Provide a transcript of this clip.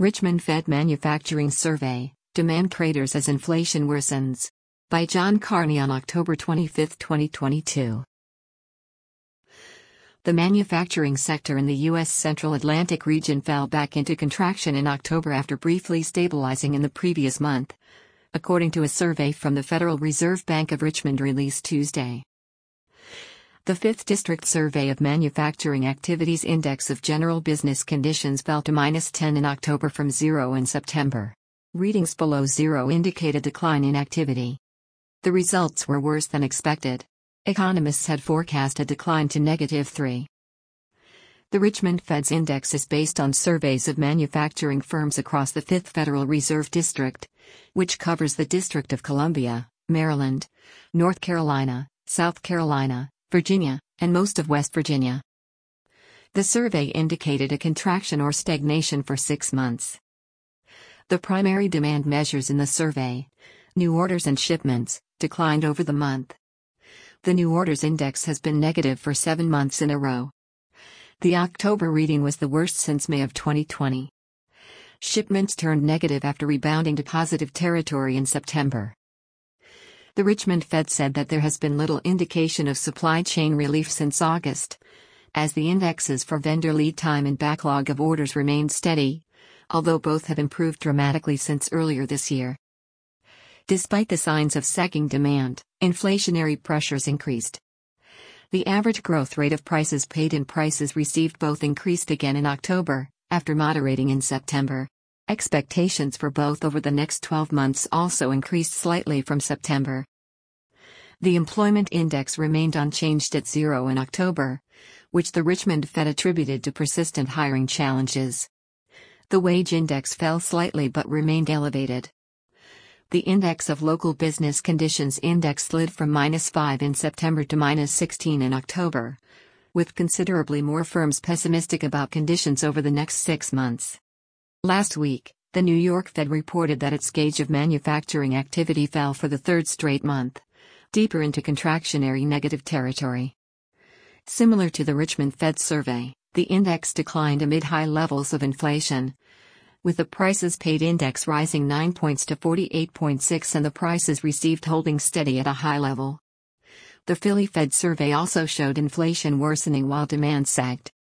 Richmond Fed Manufacturing Survey, Demand Traders as Inflation Worsens. By John Carney on October 25, 2022. The manufacturing sector in the U.S. Central Atlantic region fell back into contraction in October after briefly stabilizing in the previous month, according to a survey from the Federal Reserve Bank of Richmond released Tuesday. The 5th District Survey of Manufacturing Activities Index of General Business Conditions fell to -10 in October from 0 in September. Readings below 0 indicate a decline in activity. The results were worse than expected. Economists had forecast a decline to -3. The Richmond Fed's index is based on surveys of manufacturing firms across the 5th Federal Reserve District, which covers the District of Columbia, Maryland, North Carolina, South Carolina, Virginia, and most of West Virginia. The survey indicated a contraction or stagnation for 6 months. The primary demand measures in the survey, new orders and shipments, declined over the month. The new orders index has been negative for 7 months in a row. The October reading was the worst since May of 2020. Shipments turned negative after rebounding to positive territory in September. The Richmond Fed said that there has been little indication of supply chain relief since August, as the indexes for vendor lead time and backlog of orders remained steady, although both have improved dramatically since earlier this year. Despite the signs of sagging demand, inflationary pressures increased. The average growth rate of prices paid and prices received both increased again in October, after moderating in September. Expectations for both over the next 12 months also increased slightly from September. The employment index remained unchanged at 0 in October, which the Richmond Fed attributed to persistent hiring challenges. The wage index fell slightly but remained elevated. The Index of Local Business Conditions index slid from -5 in September to -16 in October, with considerably more firms pessimistic about conditions over the next 6 months. Last week, the New York Fed reported that its gauge of manufacturing activity fell for the 3rd straight month, deeper into contractionary negative territory. Similar to the Richmond Fed survey, the index declined amid high levels of inflation, with the prices paid index rising 9 points to 48.6 and the prices received holding steady at a high level. The Philly Fed survey also showed inflation worsening while demand sagged.